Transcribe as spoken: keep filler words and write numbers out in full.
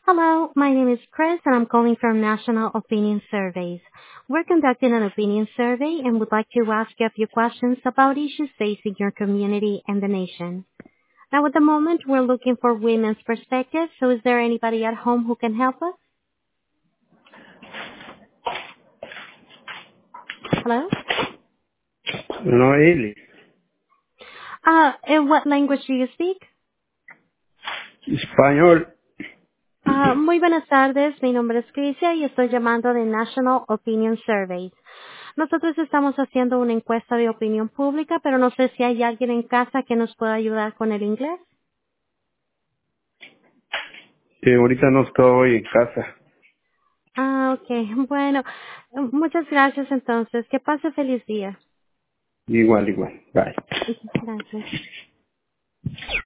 Hello, my name is Chris, and I'm calling from National Opinion Surveys. We're conducting an opinion survey and would like to ask you a few questions about issues facing your community and the nation. Now, at the moment, we're looking for women's perspective, so is there anybody at home who can help us? Hello? No, Eli. Uh, in what language do you speak? Español. Ah, muy buenas tardes, mi nombre es Crisia y estoy llamando de National Opinion Surveys. Nosotros estamos haciendo una encuesta de opinión pública, pero no sé si hay alguien en casa que nos pueda ayudar con el inglés. Eh, ahorita no estoy en casa. Ah, ok. Bueno, muchas gracias entonces. Que pase feliz día. Igual, igual. Bye. Gracias.